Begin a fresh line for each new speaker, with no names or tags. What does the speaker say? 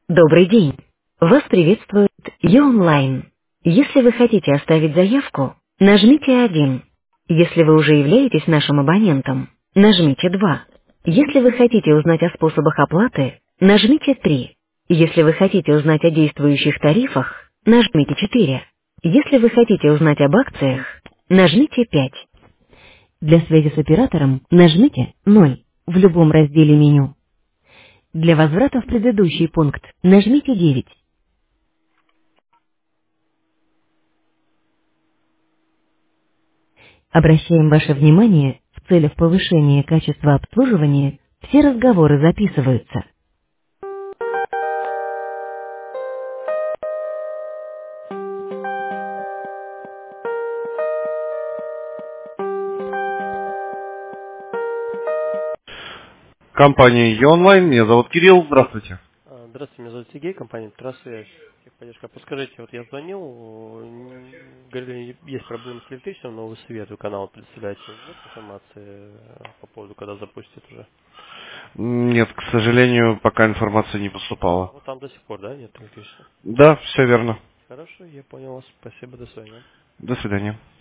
Добрый день. Вас приветствует Ю-онлайн. Если вы хотите оставить заявку, нажмите 1. Если вы уже являетесь нашим абонентом, нажмите 2. Если вы хотите узнать о способах оплаты, нажмите 3. Если вы хотите узнать о действующих тарифах, нажмите 4. Если вы хотите узнать об акциях, нажмите 5. Для связи с оператором нажмите 0 в любом разделе меню. Для возврата в предыдущий пункт нажмите 9. Обращаем ваше внимание, в целях повышения качества обслуживания все разговоры записываются. Компания Ю-онлайн, меня зовут Кирилл, здравствуйте.
Здравствуйте, меня зовут Сергей, компания Трасвязь, техподдержка. Подскажите, вот я звонил, говорили, есть проблемы с электричеством, но вы советую канал представляете. Нет информации по поводу, когда запустят уже?
Нет, к сожалению, пока информация не поступала.
Вот там до сих пор, да, нет электричества?
Да, все верно.
Хорошо, я понял вас. Спасибо, до свидания.
До свидания.